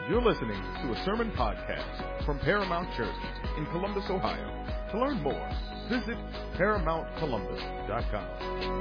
You're listening to a sermon podcast from Paramount Church in Columbus, Ohio. To learn more, visit ParamountColumbus.com.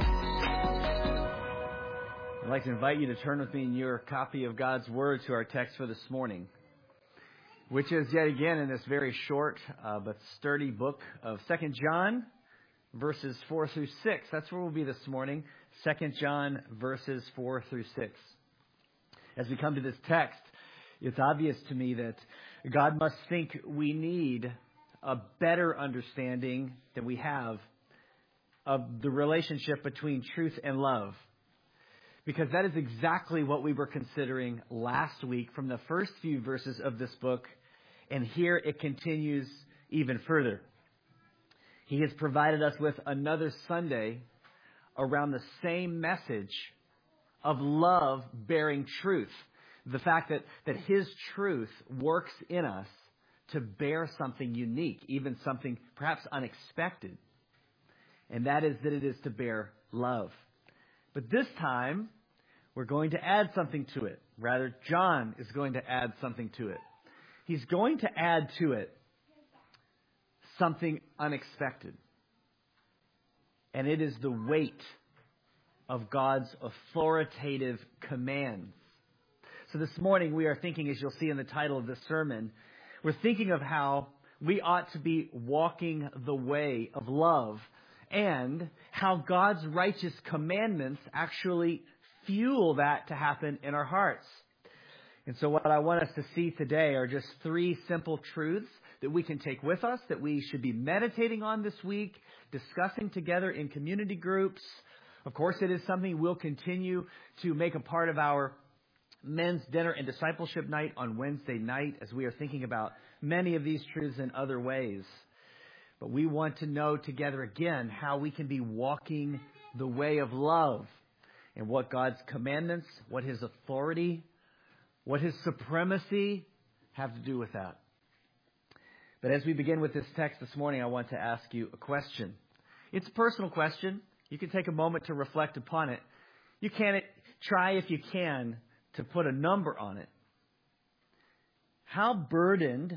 I'd like to invite you to turn with me in your copy of God's Word to our text for this morning, which is yet again in this very short but sturdy book of 2 John, verses 4 through 6. That's where we'll be this morning, 2 John, verses 4 through 6. As we come to this text, it's obvious to me that God must think we need a better understanding than we have of the relationship between truth and love. Because that is exactly what we were considering last week from the first few verses of this book. And here it continues even further. He has provided us with another Sunday around the same message of love bearing truth. The fact that His truth works in us to bear something unique, even something perhaps unexpected. And that is that it is to bear love. But this time, we're going to add something to it. Rather, John is going to add something to it. He's going to add to it something unexpected. And it is the weight of God's authoritative commands. So this morning we are thinking, as you'll see in the title of this sermon, we're thinking of how we ought to be walking the way of love and how God's righteous commandments actually fuel that to happen in our hearts. And so what I want us to see today are just three simple truths that we can take with us, that we should be meditating on this week, discussing together in community groups. Of course, it is something we'll continue to make a part of our men's dinner and discipleship night on Wednesday night as we are thinking about many of these truths in other ways. But we want to know together again how we can be walking the way of love and what God's commandments, what His authority, what His supremacy have to do with that. But as we begin with this text this morning, I want to ask you a question. It's a personal question. You can take a moment to reflect upon it. You can try, if you can, to put a number on it. How burdened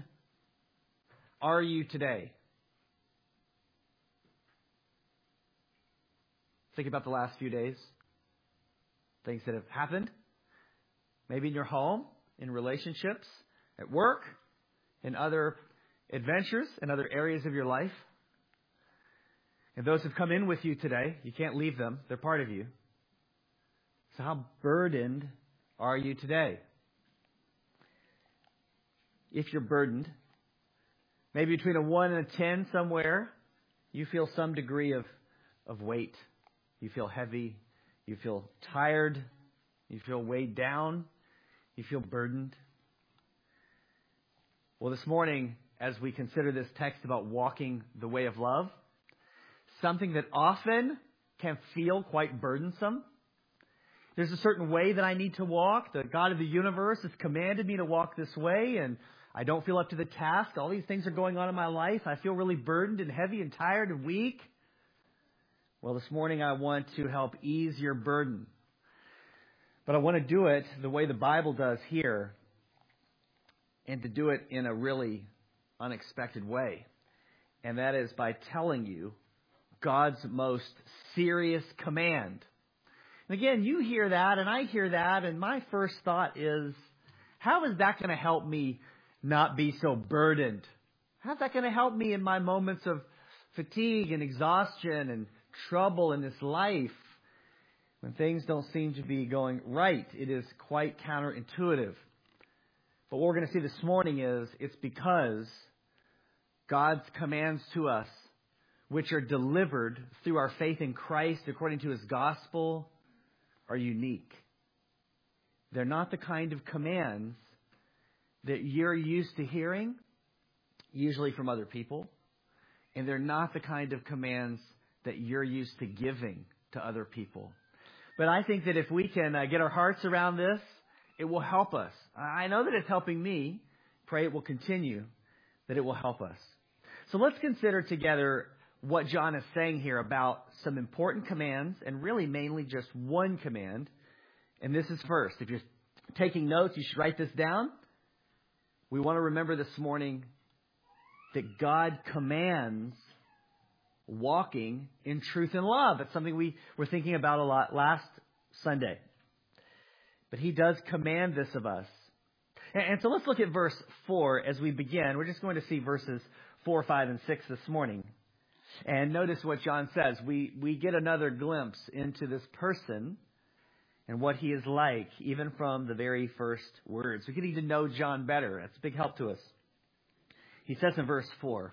are you today? Think about the last few days. Things that have happened. Maybe in your home, in relationships, at work, in other adventures, in other areas of your life. And those who've come in with you today, you can't leave them. They're part of you. So how burdened are you today? If you're burdened, maybe between a 1 and a 10 somewhere, you feel some degree of weight. You feel heavy. You feel tired. You feel weighed down. You feel burdened. Well, this morning, as we consider this text about walking the way of love, something that often can feel quite burdensome. There's a certain way that I need to walk. The God of the universe has commanded me to walk this way, and I don't feel up to the task. All these things are going on in my life. I feel really burdened and heavy and tired and weak. Well, this morning I want to help ease your burden. But I want to do it the way the Bible does here, and to do it in a really unexpected way. And that is by telling you God's most serious command. And again, you hear that and I hear that, and my first thought is, how is that going to help me not be so burdened? How's that going to help me in my moments of fatigue and exhaustion and trouble in this life? When things don't seem to be going right, it is quite counterintuitive. But what we're going to see this morning is it's because God's commands to us, which are delivered through our faith in Christ according to His gospel, are unique. They're not the kind of commands that you're used to hearing, usually from other people. And they're not the kind of commands that you're used to giving to other people. But I think that if we can get our hearts around this, it will help us. I know that it's helping me. Pray it will continue, that it will help us. So let's consider together what John is saying here about some important commands, and really mainly just one command. And this is first. If you're taking notes, you should write this down. we want to remember this morning that God commands walking in truth and love. It's something we were thinking about a lot last Sunday. But He does command this of us. And so let's look at verse 4 as we begin. We're just going to see verses 4, 5, and 6 this morning. And notice what John says. We get another glimpse into this person and what he is like, even from the very first words. We get to know John better. That's a big help to us. He says in verse 4,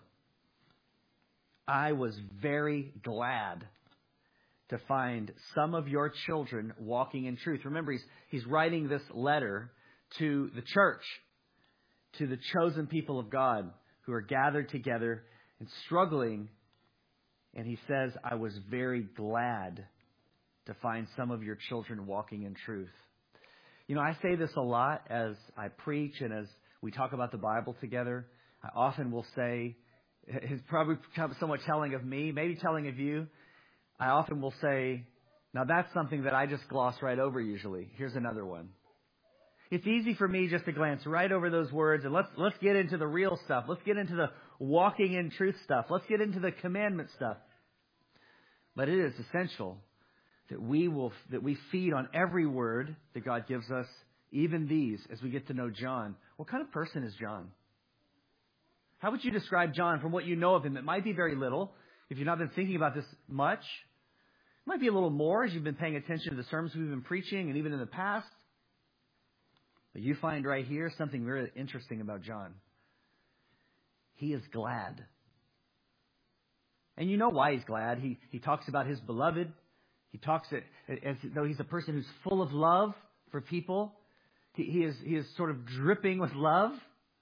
I was very glad to find some of your children walking in truth. Remember, he's writing this letter to the church, to the chosen people of God who are gathered together and struggling. And he says, I was very glad to find some of your children walking in truth. You know, I say this a lot as I preach and as we talk about the Bible together. I often will say, it's probably somewhat telling of me, maybe telling of you. I often will say, now that's something that I just gloss right over usually. Here's another one. It's easy for me just to glance right over those words and let's get into the real stuff. Let's get into the walking in truth stuff. Let's get into the commandment stuff. But it is essential that we feed on every word that God gives us, even these, as we get to know John. What kind of person is John? How would you describe John from what you know of him? It might be very little. If you've not been thinking about this much, it might be a little more as you've been paying attention to the sermons we've been preaching and even in the past. But you find right here something very interesting about John. He is glad. And you know why he's glad. He talks about his beloved. He talks as though he's a person who's full of love for people. He is sort of dripping with love.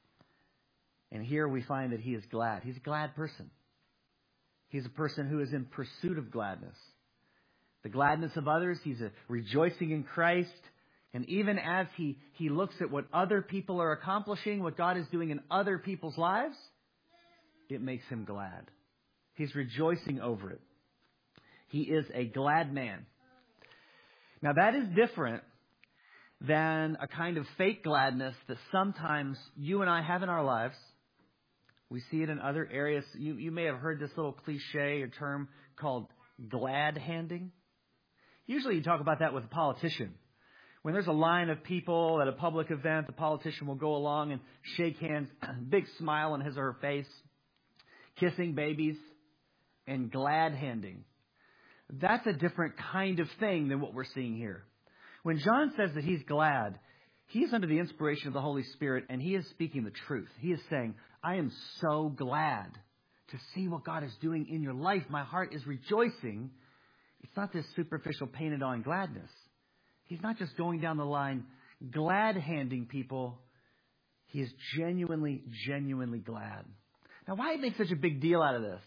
And here we find that he is glad. He's a glad person. He's a person who is in pursuit of gladness. The gladness of others. He's rejoicing in Christ. And even as he looks at what other people are accomplishing, what God is doing in other people's lives, it makes him glad. He's rejoicing over it. He is a glad man. Now that is different than a kind of fake gladness that sometimes you and I have in our lives. We see it in other areas. You may have heard this little cliche or term called glad handing. Usually you talk about that with a politician. When there's a line of people at a public event, the politician will go along and shake hands, big smile on his or her face, kissing babies, and glad handing. That's a different kind of thing than what we're seeing here. When John says that he's glad, he's under the inspiration of the Holy Spirit, and he is speaking the truth. He is saying, I am so glad to see what God is doing in your life. My heart is rejoicing. It's not this superficial painted on gladness. He's not just going down the line glad handing people. He is genuinely, genuinely glad. Now, why make such a big deal out of this?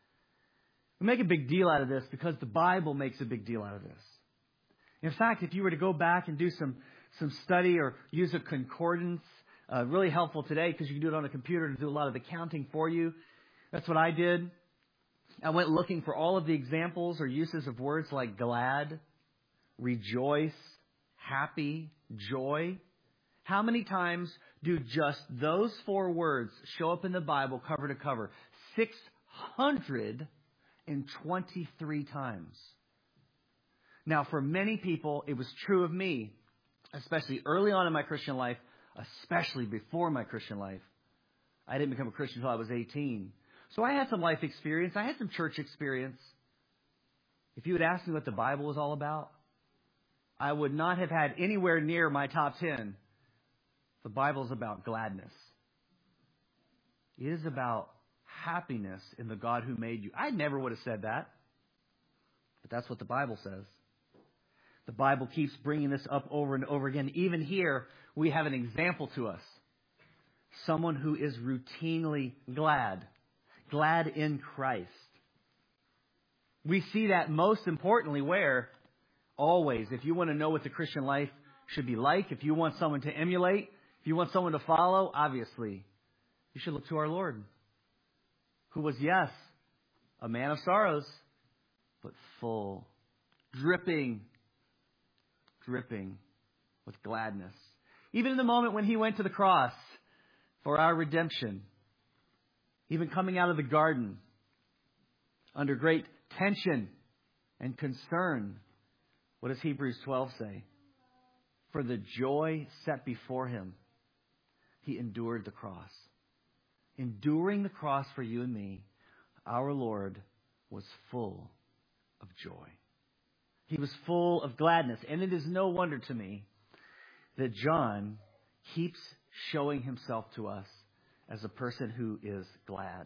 We make a big deal out of this because the Bible makes a big deal out of this. In fact, if you were to go back and do some study or use a concordance, really helpful today because you can do it on a computer to do a lot of the counting for you. That's what I did. I went looking for all of the examples or uses of words like glad, rejoice, happy, joy. How many times do just those four words show up in the Bible cover to cover? 623 times. Now, for many people, it was true of me, especially early on in my Christian life, especially before my Christian life. I didn't become a Christian until I was 18. So I had some life experience. I had some church experience. If you had asked me what the Bible was all about, I would not have had anywhere near my top 10. The Bible is about gladness. It is about happiness in the God who made you. I never would have said that, but that's what the Bible says. The Bible keeps bringing this up over and over again. Even here, we have an example to us. Someone who is routinely glad in Christ. We see that most importantly where? Always. If you want to know what the Christian life should be like, if you want someone to emulate, if you want someone to follow, obviously, you should look to our Lord, who was, yes, a man of sorrows, but full, dripping with gladness. Even in the moment when he went to the cross, for our redemption, even coming out of the garden under great tension and concern. What does Hebrews 12 say? For the joy set before him, he endured the cross. Enduring the cross for you and me, our Lord was full of joy. He was full of gladness. And it is no wonder to me that John keeps showing himself to us as a person who is glad.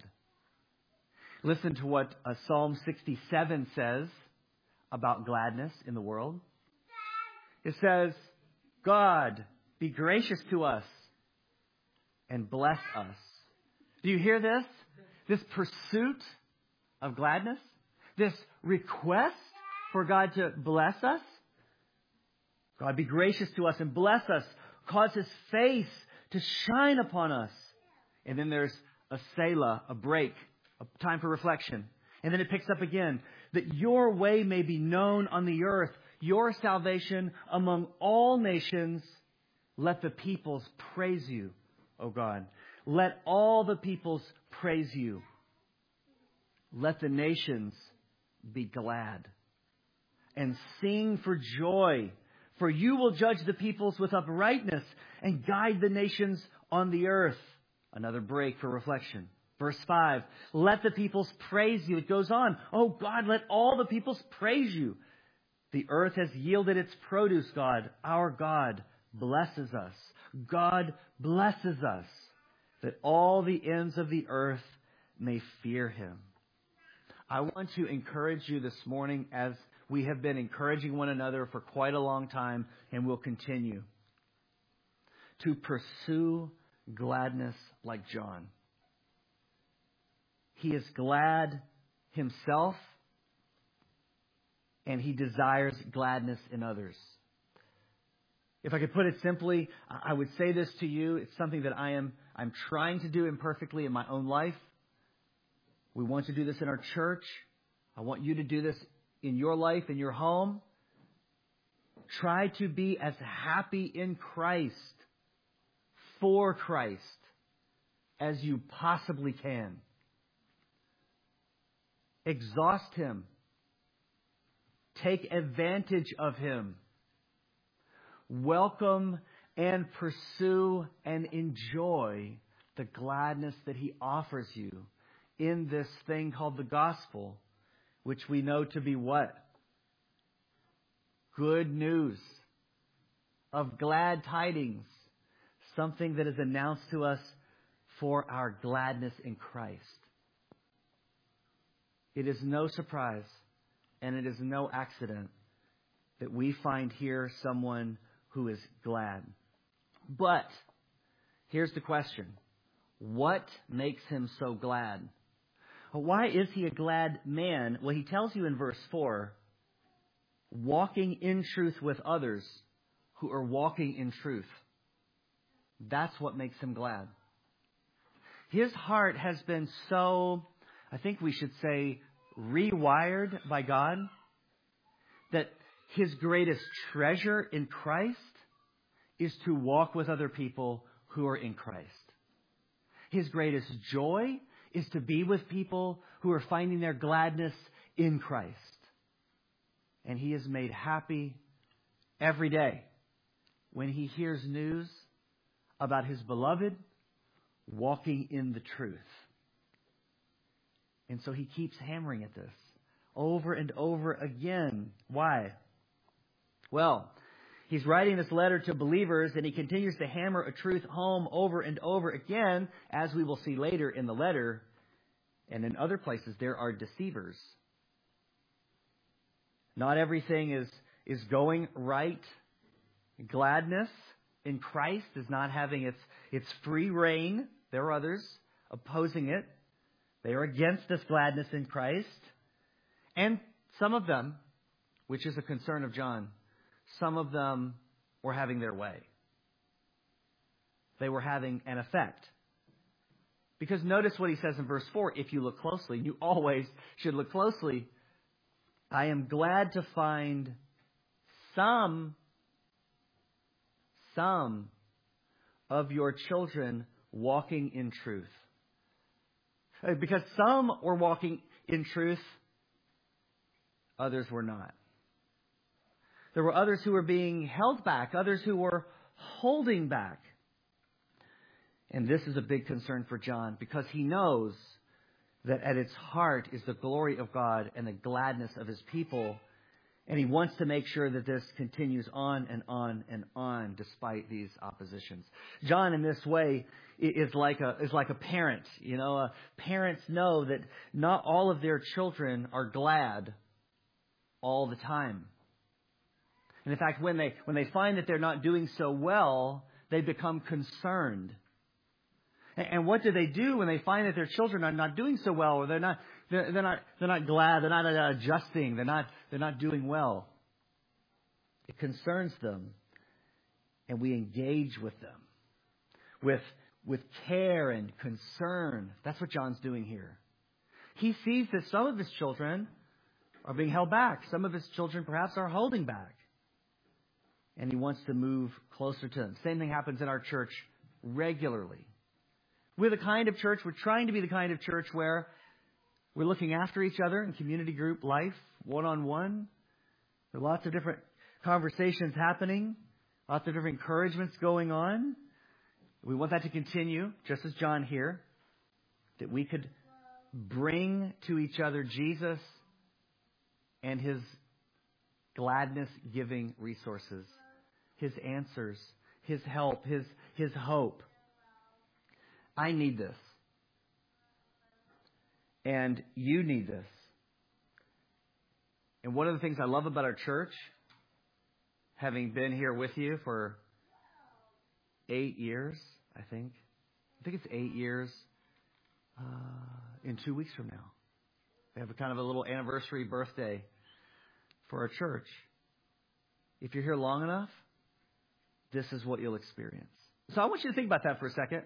Listen to what Psalm 67 says about gladness in the world. It says, God, be gracious to us and bless us. Do you hear this? This pursuit of gladness? This request for God to bless us? God, be gracious to us and bless us. Cause his face to shine upon us. And then there's a Selah, a break, a time for reflection. And then it picks up again. That your way may be known on the earth, your salvation among all nations. Let the peoples praise you, O God. Let all the peoples praise you. Let the nations be glad and sing for joy. For you will judge the peoples with uprightness and guide the nations on the earth. Another break for reflection. Verse 5, let the peoples praise you. It goes on. Oh God, let all the peoples praise you. The earth has yielded its produce, God. Our God blesses us. God blesses us, that all the ends of the earth may fear him. I want to encourage you this morning, as we have been encouraging one another for quite a long time and will continue, to pursue gladness like John. He is glad himself, and he desires gladness in others. If I could put it simply, I would say this to you. It's something that I'm trying to do imperfectly in my own life. We want to do this in our church. I want you to do this in your life, in your home. Try to be as happy in Christ, for Christ, as you possibly can. Exhaust him. Take advantage of him. Welcome and pursue and enjoy the gladness that he offers you in this thing called the gospel, which we know to be what? Good news of glad tidings. Something that is announced to us for our gladness in Christ. It is no surprise and it is no accident that we find here someone who is glad. But here's the question. What makes him so glad? Why is he a glad man? Well, he tells you in verse 4, walking in truth with others who are walking in truth. That's what makes him glad. His heart has been so, I think we should say, rewired by God, that his greatest treasure in Christ is to walk with other people who are in Christ. His greatest joy is to be with people who are finding their gladness in Christ. And he is made happy every day when he hears news about his beloved walking in the truth. And so he keeps hammering at this over and over again. Why? Well, he's writing this letter to believers, and he continues to hammer a truth home over and over again, as we will see later in the letter. And in other places, there are deceivers. Not everything is going right. Gladness in Christ is not having its free reign. There are others opposing it. They are against this gladness in Christ. And some of them, which is a concern of John, some of them were having their way. They were having an effect. Because notice what he says in verse 4, if you look closely, you always should look closely. I am glad to find some of your children walking in truth. Because some were walking in truth, others were not. There were others who were being held back, others who were holding back. And this is a big concern for John because he knows that at its heart is the glory of God and the gladness of His people. And he wants to make sure that this continues on and on and on despite these oppositions. John, in this way, is like a parent. You know, parents know that not all of their children are glad all the time. And in fact, when they find that they're not doing so well, they become concerned. And what do they do when they find that their children are not doing so well, or they're not glad, they're not adjusting, they're not doing well? It concerns them, and we engage with them with care and concern. That's what John's doing here. He sees that some of his children are being held back. Some of his children perhaps are holding back. And he wants to move closer to them. Same thing happens in our church regularly. We're the kind of church, we're trying to be the kind of church where we're looking after each other in community group life, one-on-one. There are lots of different conversations happening, lots of different encouragements going on. We want that to continue, just as John here, that we could bring to each other Jesus and His gladness-giving resources, His answers, His help, His hope. I need this. And you need this. And one of the things I love about our church, having been here with you for 8 years, I think it's 8 years in 2 weeks from now. We have a kind of a little anniversary birthday for our church. If you're here long enough, this is what you'll experience. So I want you to think about that for a second.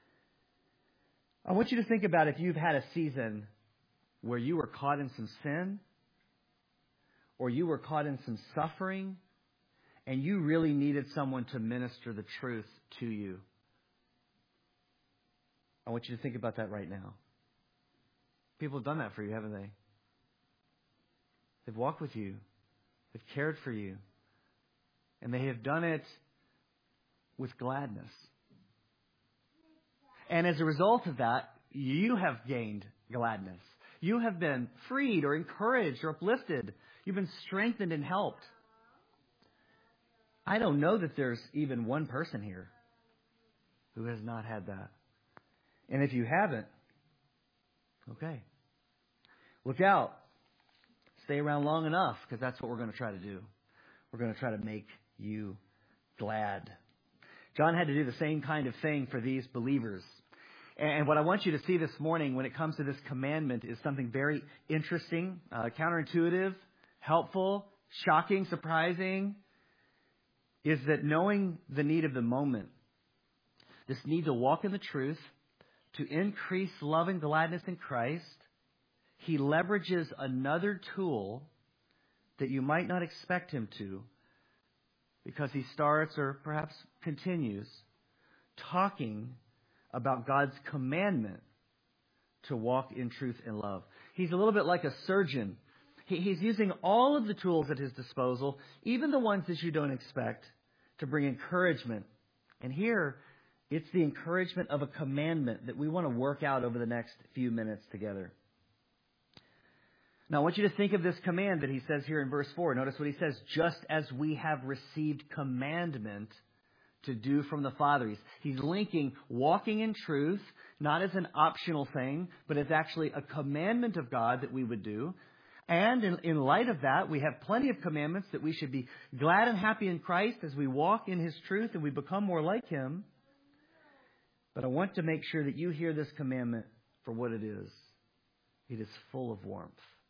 I want you to think about if you've had a season where you were caught in some sin, or you were caught in some suffering, and you really needed someone to minister the truth to you. I want you to think about that right now. People have done that for you, haven't they? They've walked with you. They've cared for you. And they have done it with gladness. And as a result of that, you have gained gladness. You have been freed or encouraged or uplifted. You've been strengthened and helped. I don't know that there's even one person here who has not had that. And if you haven't, okay. Look out. Stay around long enough, because that's what we're going to try to do. We're going to try to make you glad. John had to do the same kind of thing for these believers. And what I want you to see this morning when it comes to this commandment is something very interesting, counterintuitive, helpful, shocking, surprising, is that knowing the need of the moment, this need to walk in the truth, to increase love and gladness in Christ, He leverages another tool that you might not expect Him to, because He starts or perhaps continues talking about God's commandment to walk in truth and love. He's a little bit like a surgeon. He's using all of the tools at His disposal, even the ones that you don't expect, to bring encouragement. And here, it's the encouragement of a commandment that we want to work out over the next few minutes together. Now, I want you to think of this command that He says here in verse 4. Notice what He says, just as we have received commandment to do from the Father. He's linking walking in truth, not as an optional thing, but as actually a commandment of God that we would do. And in light of that, we have plenty of commandments that we should be glad and happy in Christ as we walk in His truth and we become more like Him. But I want to make sure that you hear this commandment for what it is. It is full of warmth.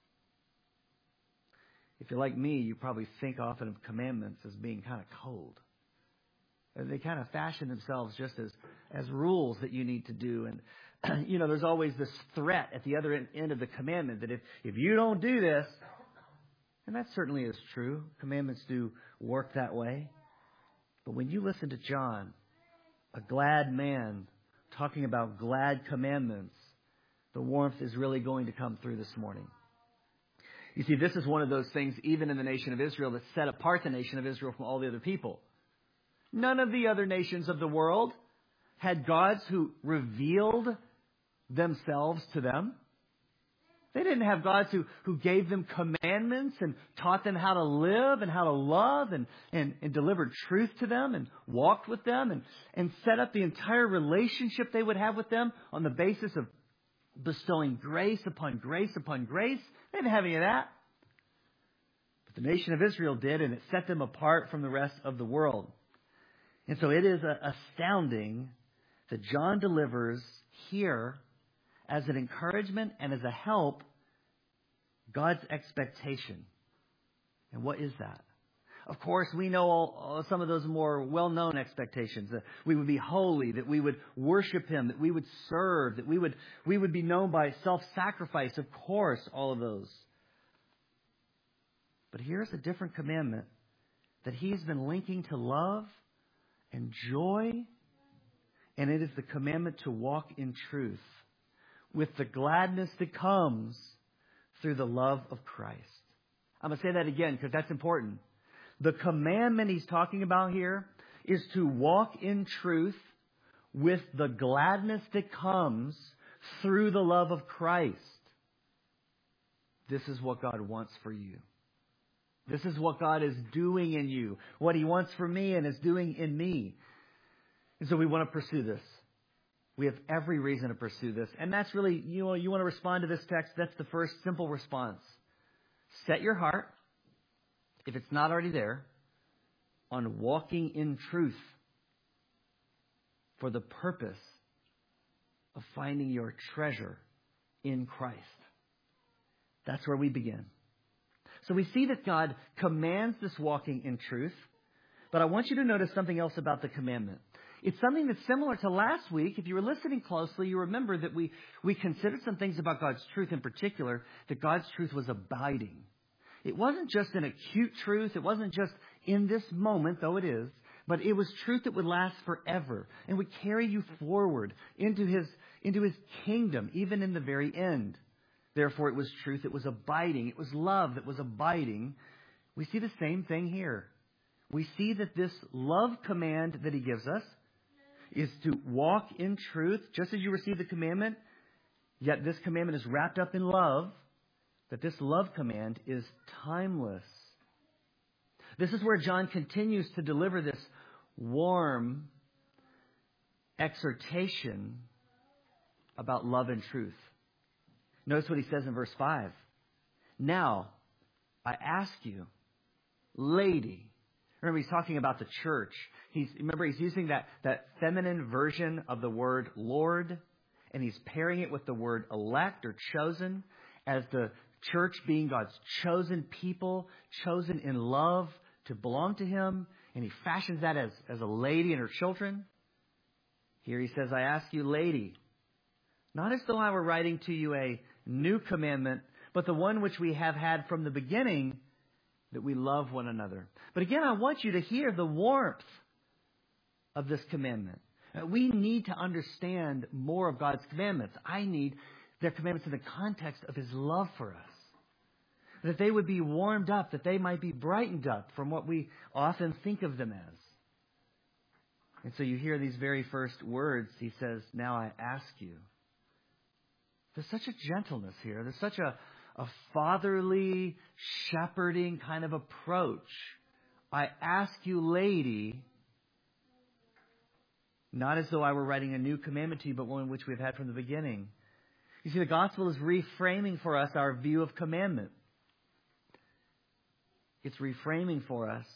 If you're like me, you probably think often of commandments as being kind of cold. They kind of fashion themselves just as rules that you need to do. And, there's always this threat at the other end of the commandment that if you don't do this, and that certainly is true. Commandments do work that way. But when you listen to John, a glad man talking about glad commandments, the warmth is really going to come through this morning. You see, this is one of those things, even in the nation of Israel, that set apart the nation of Israel from all the other people. None of the other nations of the world had gods who revealed themselves to them. They didn't have gods who gave them commandments and taught them how to live and how to love and delivered truth to them and walked with them and set up the entire relationship they would have with them on the basis of bestowing grace upon grace upon grace. They didn't have any of that. But the nation of Israel did, and it set them apart from the rest of the world. And so it is astounding that John delivers here as an encouragement and as a help God's expectation. And what is that? Of course, we know some of those more well-known expectations. That we would be holy, that we would worship Him, that we would serve, that we would be known by self-sacrifice. Of course, all of those. But here's a different commandment that He's been linking to love and joy. And it is the commandment to walk in truth with the gladness that comes through the love of Christ. I'm going to say that again because that's important. The commandment He's talking about here is to walk in truth with the gladness that comes through the love of Christ. This is what God wants for you. This is what God is doing in you. What He wants for me and is doing in me. And so we want to pursue this. We have every reason to pursue this. And that's really, you want to respond to this text, that's the first simple response. Set your heart, if it's not already there, on walking in truth for the purpose of finding your treasure in Christ. That's where we begin. So we see that God commands this walking in truth, but I want you to notice something else about the commandment. It's something that's similar to last week. If you were listening closely, you remember that we considered some things about God's truth in particular, that God's truth was abiding. It wasn't just an acute truth. It wasn't just in this moment, though it is, but it was truth that would last forever and would carry you forward into His kingdom, even in the very end. Therefore, it was truth that was abiding. It was love that was abiding. We see the same thing here. We see that this love command that He gives us is to walk in truth, just as you receive the commandment, yet this commandment is wrapped up in love, that this love command is timeless. This is where John continues to deliver this warm exhortation about love and truth. Notice what he says in verse 5. Now, I ask you, lady. Remember, he's talking about the church. He's using that feminine version of the word Lord, and he's pairing it with the word elect or chosen, as the church being God's chosen people, chosen in love to belong to Him, and he fashions that as a lady and her children. Here he says, I ask you, lady, not as though I were writing to you a new commandment, but the one which we have had from the beginning, that we love one another. But again, I want you to hear the warmth of this commandment. We need to understand more of God's commandments. I need their commandments in the context of His love for us. That they would be warmed up, that they might be brightened up from what we often think of them as. And so you hear these very first words. He says, now I ask you. There's such a gentleness here. There's such a fatherly, shepherding kind of approach. I ask you, lady, not as though I were writing a new commandment to you, but one which we've had from the beginning. You see, the gospel is reframing for us our view of commandment. It's reframing for us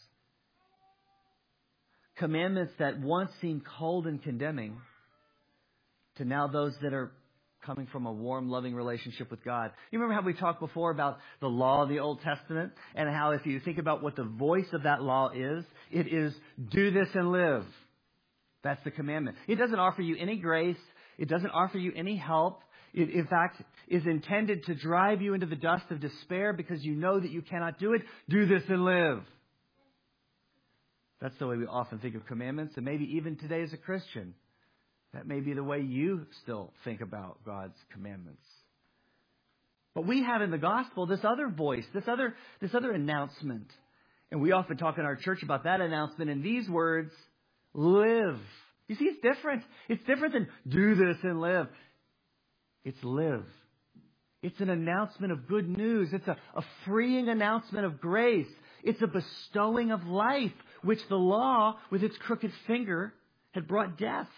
commandments that once seemed cold and condemning to now those that are coming from a warm, loving relationship with God. You remember how we talked before about the law of the Old Testament and how if you think about what the voice of that law is, it is do this and live. That's the commandment. It doesn't offer you any grace. It doesn't offer you any help. It, in fact, is intended to drive you into the dust of despair because you know that you cannot do it. Do this and live. That's the way we often think of commandments, and maybe even today as a Christian. That may be the way you still think about God's commandments. But we have in the gospel this other voice, this other announcement. And we often talk in our church about that announcement in these words, live. You see, it's different. It's different than do this and live. It's live. It's an announcement of good news. It's a freeing announcement of grace. It's a bestowing of life, which the law, with its crooked finger, had brought death.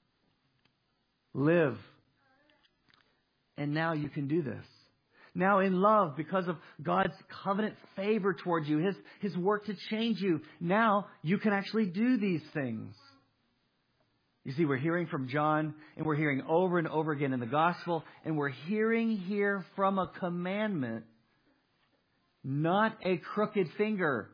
Live. And now you can do this. Now in love, because of God's covenant favor towards you, His work to change you, now you can actually do these things. You see, we're hearing from John, and we're hearing over and over again in the gospel, and we're hearing here from a commandment, not a crooked finger,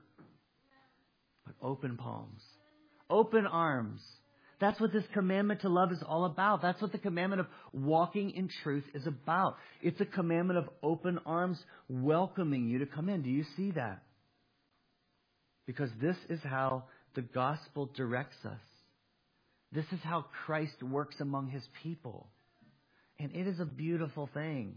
but open palms, open arms. That's what this commandment to love is all about. That's what the commandment of walking in truth is about. It's a commandment of open arms welcoming you to come in. Do you see that? Because this is how the gospel directs us. This is how Christ works among His people. And it is a beautiful thing.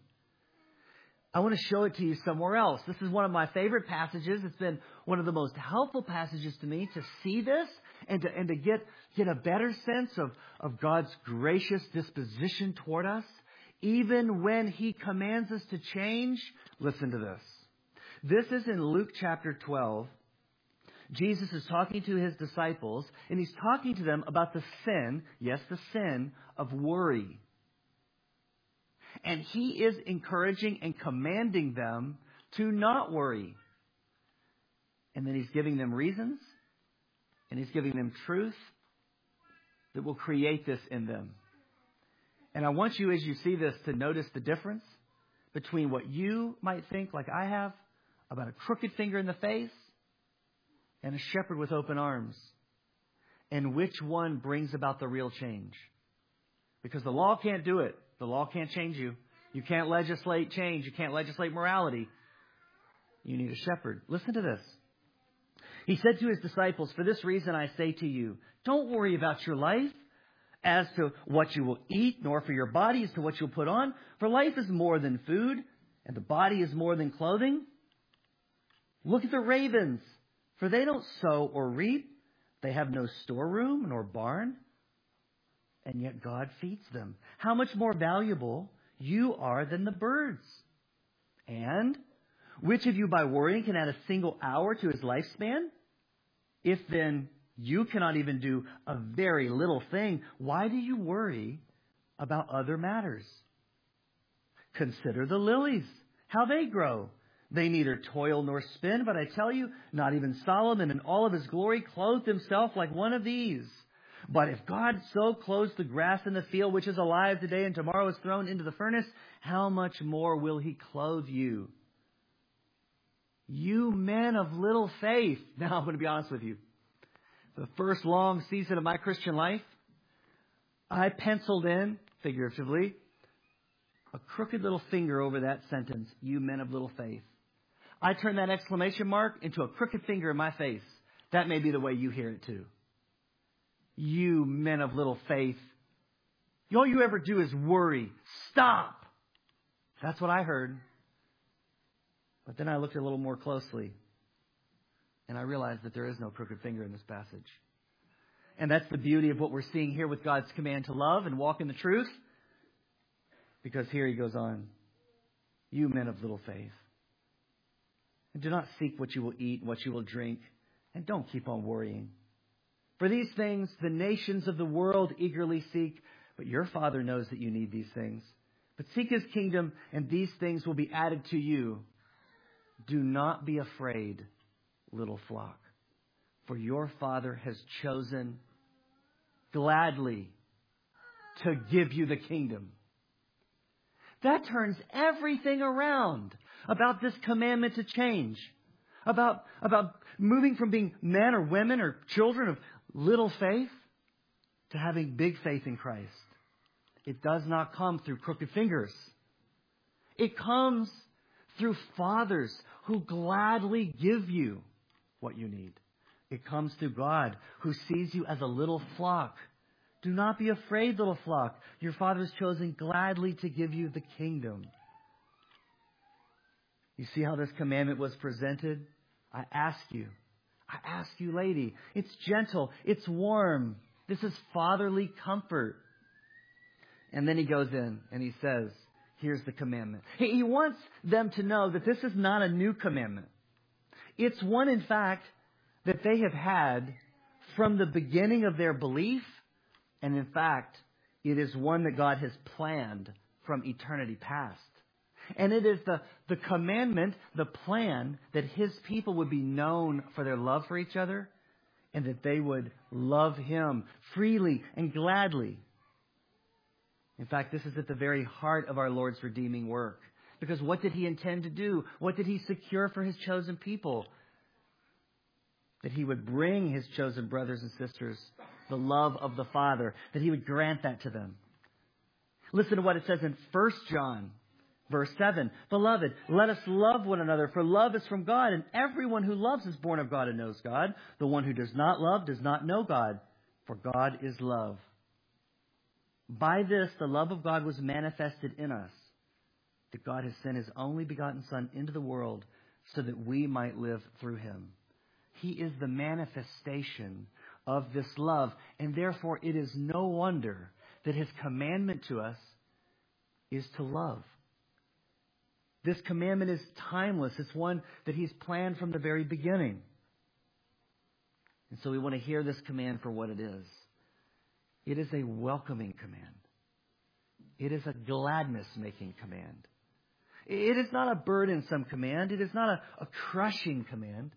I want to show it to you somewhere else. This is one of my favorite passages. It's been one of the most helpful passages to me to see this and to get a better sense of God's gracious disposition toward us. Even when He commands us to change, listen to this. This is in Luke chapter 12. Jesus is talking to His disciples, and He's talking to them about the sin, yes, the sin of worry. And He is encouraging and commanding them to not worry. And then He's giving them reasons, and He's giving them truth that will create this in them. And I want you, as you see this, to notice the difference between what you might think, like I have, about a crooked finger in the face and a shepherd with open arms. And which one brings about the real change? Because the law can't do it. The law can't change you. You can't legislate change. You can't legislate morality. You need a shepherd. Listen to this. He said to His disciples, "For this reason I say to you, don't worry about your life as to what you will eat, nor for your body as to what you'll put on. For life is more than food, and the body is more than clothing. Look at the ravens. For they don't sow or reap. They have no storeroom nor barn. And yet God feeds them. How much more valuable you are than the birds? And which of you by worrying can add a single hour to his lifespan? If then you cannot even do a very little thing, why do you worry about other matters? Consider the lilies, how they grow. They neither toil nor spin, but I tell you, not even Solomon in all of his glory clothed himself like one of these. But if God so clothes the grass in the field, which is alive today and tomorrow is thrown into the furnace, how much more will He clothe you? You men of little faith. Now, I'm going to be honest with you. The first long season of my Christian life, I penciled in, figuratively, a crooked little finger over that sentence, you men of little faith. I turned that exclamation mark into a crooked finger in my face. That may be the way you hear it too. You men of little faith. All you ever do is worry. Stop. That's what I heard. But then I looked a little more closely, and I realized that there is no crooked finger in this passage. And that's the beauty of what we're seeing here with God's command to love and walk in the truth. Because here He goes on, you men of little faith. And do not seek what you will eat and what you will drink, and don't keep on worrying. For these things the nations of the world eagerly seek, but your Father knows that you need these things. But seek His kingdom, and these things will be added to you. Do not be afraid, little flock, for your Father has chosen gladly to give you the kingdom. That turns everything around about this commandment to change. About moving from being men or women or children of little faith to having big faith in Christ. It does not come through crooked fingers. It comes through fathers who gladly give you what you need. It comes through God who sees you as a little flock Do not be afraid, little flock. Your Father has chosen gladly to give you the kingdom. You see how this commandment was presented? I ask you, lady. It's gentle. It's warm. This is fatherly comfort. And then he goes in and he says, here's the commandment. He wants them to know that this is not a new commandment. It's one, in fact, that they have had from the beginning of their belief. And in fact, it is one that God has planned from eternity past. And it is the commandment, the plan, that His people would be known for their love for each other and that they would love Him freely and gladly. In fact, this is at the very heart of our Lord's redeeming work. Because what did He intend to do? What did He secure for His chosen people? That He would bring His chosen brothers and sisters the love of the Father. That He would grant that to them. Listen to what it says in 1 John, verse 7. Beloved, let us love one another, for love is from God, and everyone who loves is born of God and knows God. The one who does not love does not know God, for God is love. By this, the love of God was manifested in us, that God has sent His only begotten Son into the world so that we might live through Him. He is the manifestation of this love, and therefore it is no wonder that His commandment to us is to love. This commandment is timeless. It's one that He's planned from the very beginning. And so we want to hear this command for what it is. It is a welcoming command. It is a gladness-making command. It is not a burdensome command. It is not a crushing command.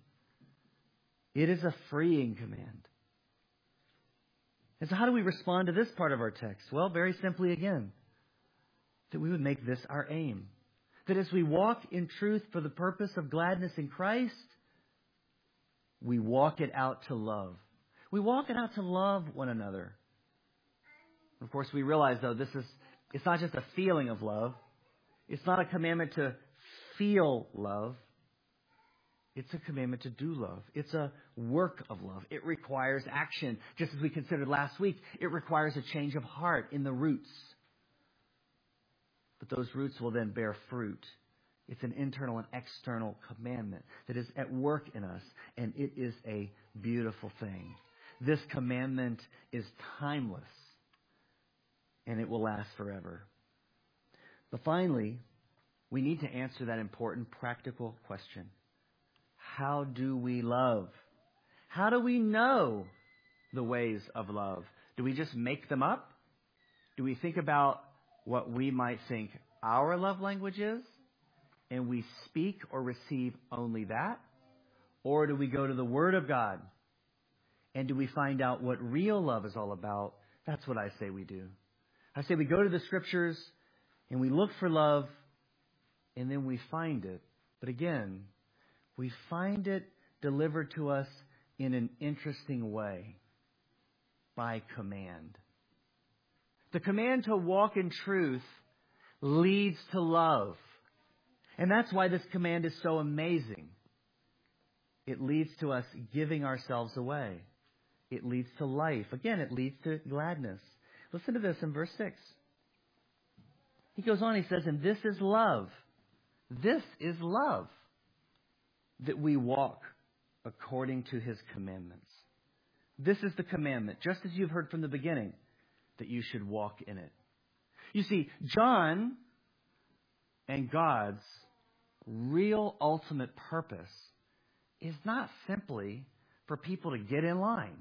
It is a freeing command. And so how do we respond to this part of our text? Well, very simply again, that we would make this our aim. That as we walk in truth for the purpose of gladness in Christ, we walk it out to love. We walk it out to love one another. Of course, we realize, though, it's not just a feeling of love. It's not a commandment to feel love. It's a commandment to do love. It's a work of love. It requires action. Just as we considered last week, it requires a change of heart in the roots. But those roots will then bear fruit. It's an internal and external commandment that is at work in us, and it is a beautiful thing. This commandment is timeless, and it will last forever. But finally, we need to answer that important practical question. How do we love? How do we know the ways of love? Do we just make them up? Do we think about what we might think our love language is, and we speak or receive only that? Or do we go to the Word of God? And do we find out what real love is all about? That's what I say we do. I say we go to the Scriptures and we look for love, and then we find it. But again, we find it delivered to us in an interesting way, by command. The command to walk in truth leads to love. And that's why this command is so amazing. It leads to us giving ourselves away. It leads to life. Again, it leads to gladness. Listen to this in verse 6. He goes on, he says, and this is love. This is love, that we walk according to His commandments. This is the commandment, just as you've heard from the beginning, that you should walk in it. You see, John and God's real ultimate purpose is not simply for people to get in line,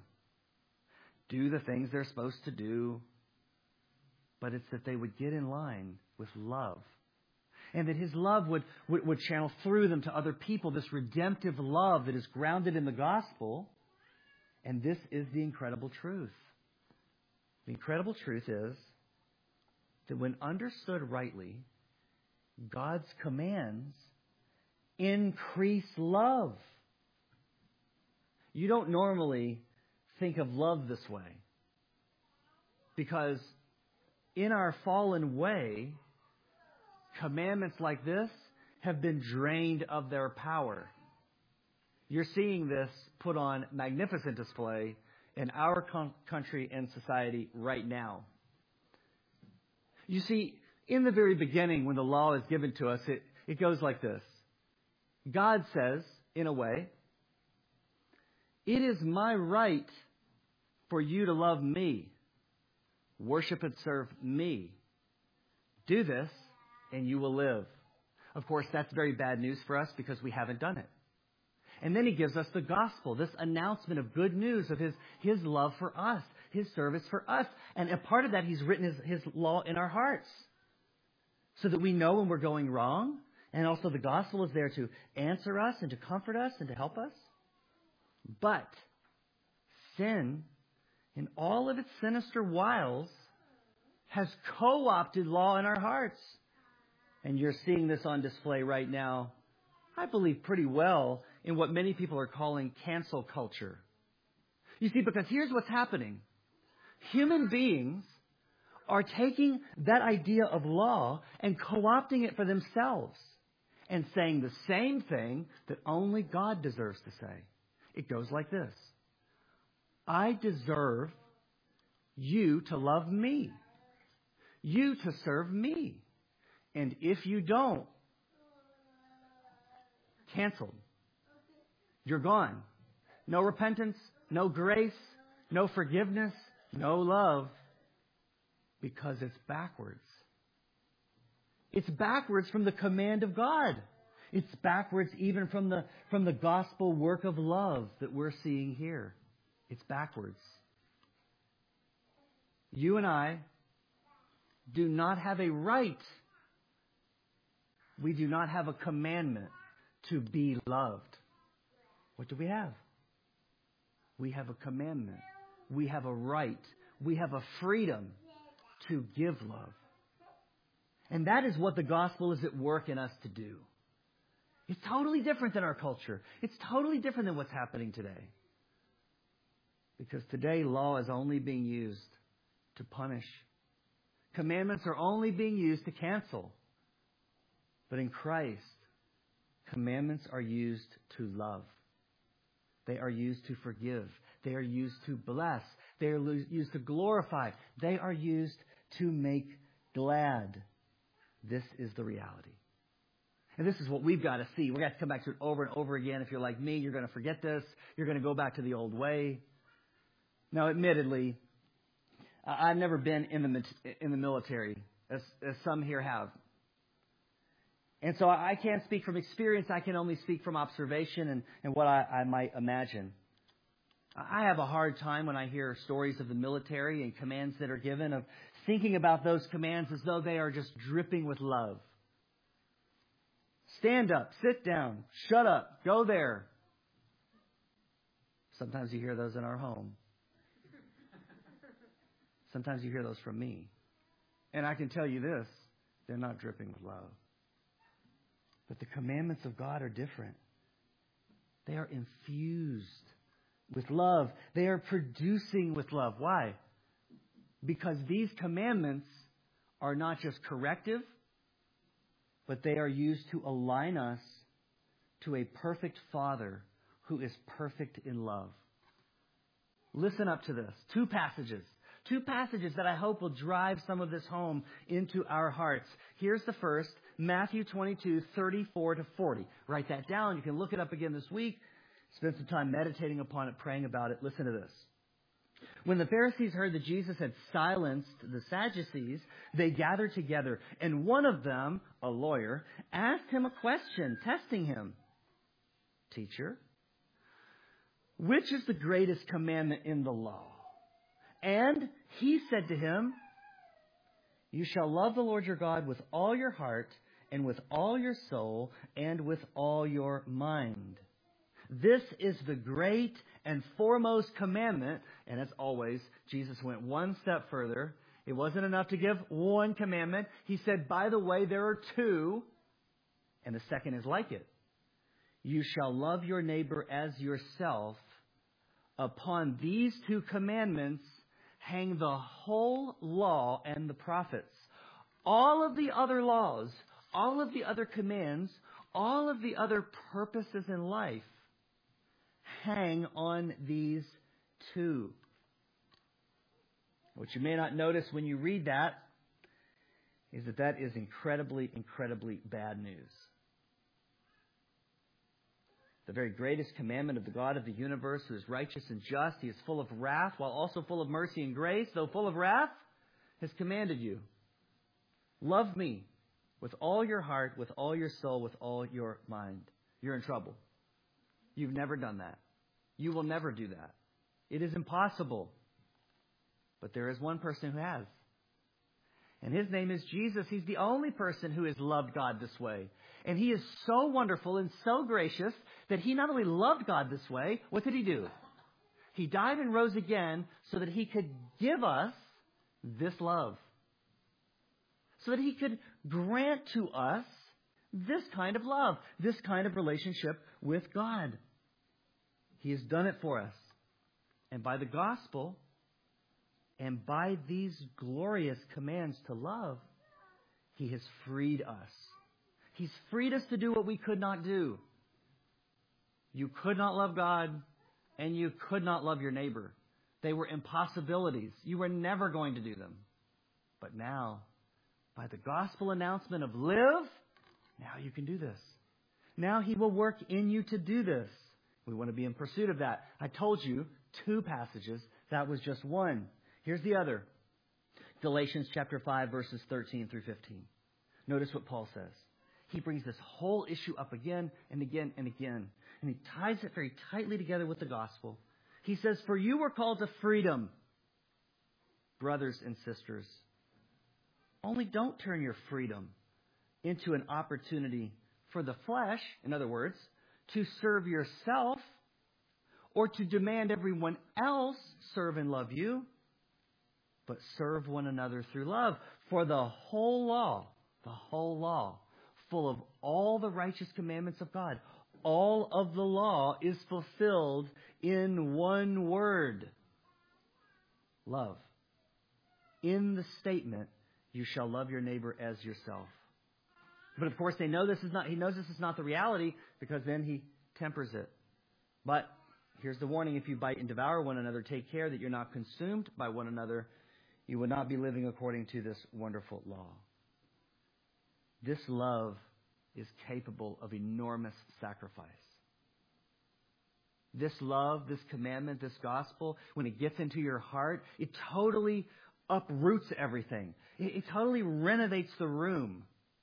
do the things they're supposed to do, but it's that they would get in line with love. And that His love would channel through them to other people, this redemptive love that is grounded in the gospel. And this is the incredible truth. The incredible truth is that when understood rightly, God's commands increase love. You don't normally think of love this way, because in our fallen way, commandments like this have been drained of their power. You're seeing this put on magnificent display in our country and society right now. You see, in the very beginning, when the law is given to us, it goes like this. God says, in a way, it is my right for you to love me, worship and serve me. Do this, and you will live. Of course, that's very bad news for us because we haven't done it. And then he gives us the gospel, this announcement of good news of his love for us, his service for us. And a part of that, he's written his law in our hearts so that we know when we're going wrong. And also the gospel is there to answer us and to comfort us and to help us. But sin, in all of its sinister wiles, has co-opted law in our hearts. And you're seeing this on display right now, I believe pretty well, in what many people are calling cancel culture. You see, because here's what's happening. Human beings are taking that idea of law and co-opting it for themselves and saying the same thing that only God deserves to say. It goes like this. I deserve you to love me, you to serve me. And if you don't, canceled. You're gone. No repentance, no grace, no forgiveness, no love, because it's backwards. It's backwards from the command of God. It's backwards even from the gospel work of love that we're seeing here. It's backwards. You and I do not have a right. We do not have a commandment to be loved. What do we have? We have a commandment. We have a right. We have a freedom to give love. And that is what the gospel is at work in us to do. It's totally different than our culture. It's totally different than what's happening today. Because today, law is only being used to punish. Commandments are only being used to cancel. But in Christ, commandments are used to love. They are used to forgive. They are used to bless. They are used to glorify. They are used to make glad. This is the reality. And this is what we've got to see. We've got to come back to it over and over again. If you're like me, you're going to forget this. You're going to go back to the old way. Now, admittedly, I've never been in the military, as some here have. And so I can't speak from experience. I can only speak from observation and what I might imagine. I have a hard time when I hear stories of the military and commands that are given, of thinking about those commands as though they are just dripping with love. Stand up, sit down, shut up, go there. Sometimes you hear those in our home. Sometimes you hear those from me. And I can tell you this, they're not dripping with love. But the commandments of God are different. They are infused with love. They are producing with love. Why? Because these commandments are not just corrective, but they are used to align us to a perfect Father who is perfect in love. Listen up to this. Two passages that I hope will drive some of this home into our hearts. Here's the first, Matthew 22:34-40. Write that down. You can look it up again this week. Spend some time meditating upon it, praying about it. Listen to this. When the Pharisees heard that Jesus had silenced the Sadducees, they gathered together, and one of them, a lawyer, asked him a question, testing him. Teacher, which is the greatest commandment in the law? And he said to him, you shall love the Lord your God with all your heart and with all your soul and with all your mind. This is the great and foremost commandment. And as always, Jesus went one step further. It wasn't enough to give one commandment. He said, by the way, there are two. And the second is like it. You shall love your neighbor as yourself. Upon these two commandments hang the whole law and the prophets. All of the other laws, all of the other commands, all of the other purposes in life hang on these two. What you may not notice when you read that is that is incredibly, incredibly bad news. The very greatest commandment of the God of the universe, who is righteous and just, He is full of wrath while also full of mercy and grace, though full of wrath, has commanded you. Love me with all your heart, with all your soul, with all your mind. You're in trouble. You've never done that. You will never do that. It is impossible. But there is one person who has. And His name is Jesus. He's the only person who has loved God this way. And He is so wonderful and so gracious that He not only loved God this way, what did He do? He died and rose again so that He could give us this love. So that He could grant to us this kind of love, this kind of relationship with God. He has done it for us. And by the gospel, and by these glorious commands to love, He has freed us. He's freed us to do what we could not do. You could not love God, and you could not love your neighbor. They were impossibilities. You were never going to do them. But now, by the gospel announcement of live, now you can do this. Now He will work in you to do this. We want to be in pursuit of that. I told you 2 passages. That was just one. Here's the other. Galatians chapter 5, verses 13 through 15. Notice what Paul says. He brings this whole issue up again and again and again. And he ties it very tightly together with the gospel. He says, "For you were called to freedom, brothers and sisters. Only don't turn your freedom into an opportunity for the flesh," in other words, to serve yourself or to demand everyone else serve and love you, but serve one another through love. For the whole law, full of all the righteous commandments of God, all of the law is fulfilled in one word: love. In the statement, "You shall love your neighbor as yourself." But of course, he knows this is not the reality, because then he tempers it. But here's the warning: if you bite and devour one another, take care that you're not consumed by one another. You would not be living according to this wonderful law. This love is capable of enormous sacrifice. This love, this commandment, this gospel, when it gets into your heart, it totally uproots everything. It totally renovates the room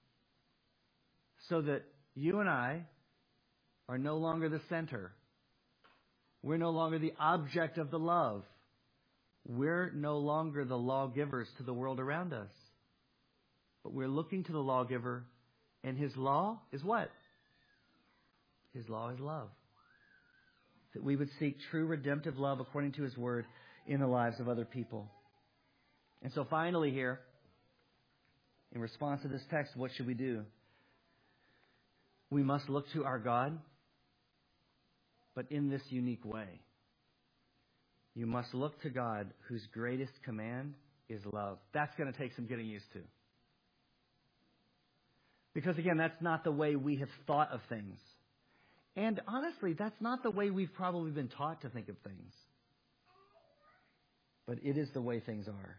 so that you and I are no longer the center. We're no longer the object of the love. We're no longer the lawgivers to the world around us. But we're looking to the lawgiver, and His law is what? His law is love. That we would seek true redemptive love according to His word in the lives of other people. And so finally here, in response to this text, what should we do? We must look to our God, but in this unique way. You must look to God, whose greatest command is love. That's going to take some getting used to. Because again, that's not the way we have thought of things. And honestly, that's not the way we've probably been taught to think of things. But it is the way things are.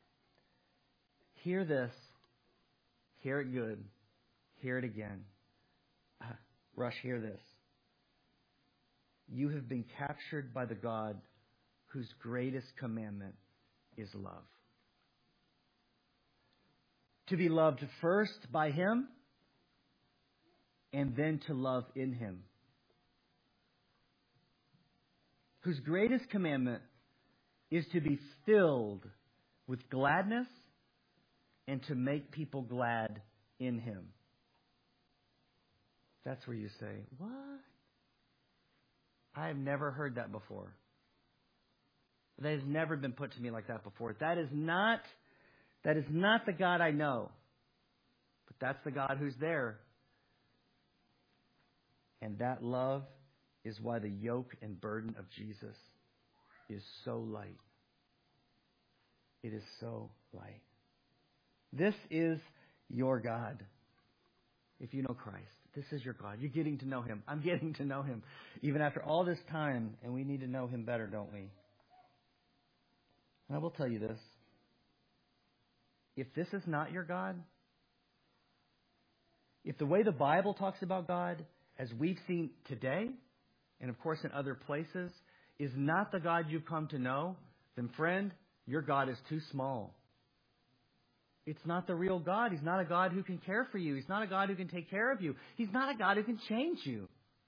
Hear this. Hear it good. Hear it again. Rush, hear this. You have been captured by the God whose greatest commandment is love. To be loved first by Him, and then to love in Him. Whose greatest commandment is to be filled with gladness and to make people glad in Him. That's where you say, "What? I have never heard that before. That has never been put to me like that before. That is not the God I know. But that's the God who's there. And that love is why the yoke and burden of Jesus is so light. It is so light. This is your God. If you know Christ, this is your God. You're getting to know Him. I'm getting to know Him. Even after all this time, and we need to know Him better, don't we? And I will tell you this. if this is not your God, if the way the Bible talks about God, as we've seen today, and of course in other places, is not the God you've come to know, then friend, your God is too small. It's not the real God. He's not a God who can care for you. He's not a God who can take care of you. He's not a God who can change you.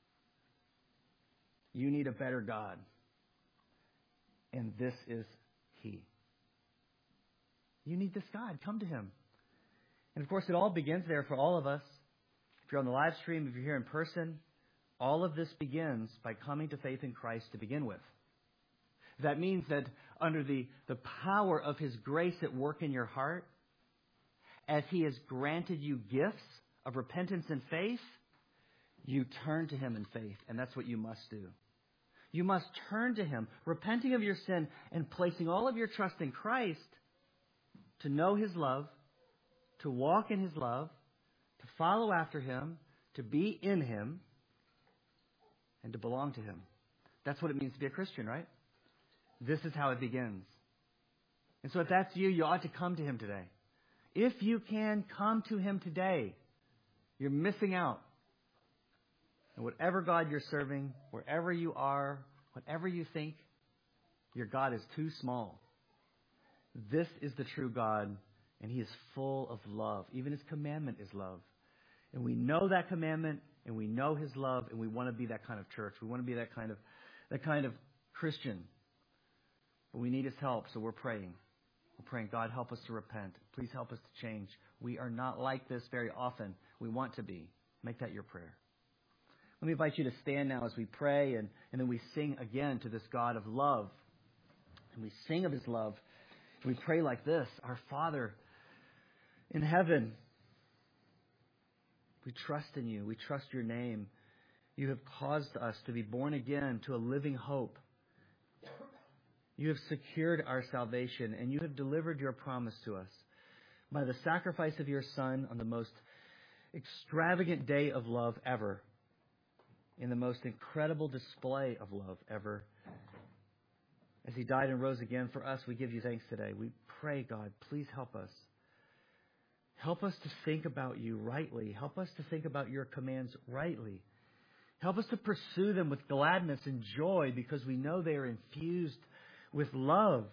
You need a better God. And this is He. You need this God. Come to Him. And of course, it all begins there for all of us. If you're on the live stream, if you're here in person, all of this begins by coming to faith in Christ to begin with. That means that under the power of His grace at work in your heart, as He has granted you gifts of repentance and faith, you turn to Him in faith, and that's what you must do. You must turn to Him, repenting of your sin and placing all of your trust in Christ to know His love, to walk in His love, to follow after Him, to be in Him, and to belong to Him. That's what it means to be a Christian, right? This is how it begins. And so if that's you, you ought to come to Him today. If you can, come to Him today. You're missing out. And whatever God you're serving, wherever you are, whatever you think, your God is too small. This is the true God, and He is full of love. Even His commandment is love. And we know that commandment, and we know His love, and we want to be that kind of church. We want to be that kind of Christian. But we need His help, so we're praying. We're praying, God, help us to repent. Please help us to change. We are not like this very often. We want to be. Make that your prayer. Let me invite you to stand now as we pray, and then we sing again to this God of love. And we sing of His love. We pray like this: Our Father in heaven, we trust in You. We trust Your name. You have caused us to be born again to a living hope. You have secured our salvation, and You have delivered Your promise to us by the sacrifice of Your Son on the most extravagant day of love ever, in the most incredible display of love ever. As He died and rose again for us, we give You thanks today. We pray, God, please help us. Help us to think about You rightly. Help us to think about Your commands rightly. Help us to pursue them with gladness and joy because we know they are infused with love.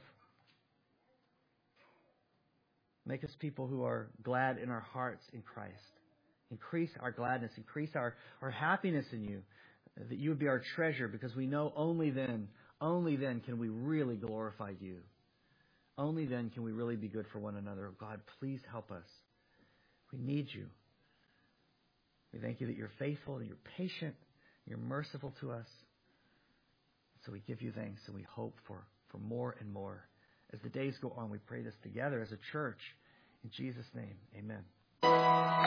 Make us people who are glad in our hearts in Christ. Increase our gladness, increase our happiness in You, that You would be our treasure, because we know only then can we really glorify You. Only then can we really be good for one another. God, please help us. We need You. We thank You that You're faithful and You're patient, You're merciful to us. So we give You thanks and we hope for more and more. As the days go on, we pray this together as a church. In Jesus' name, amen.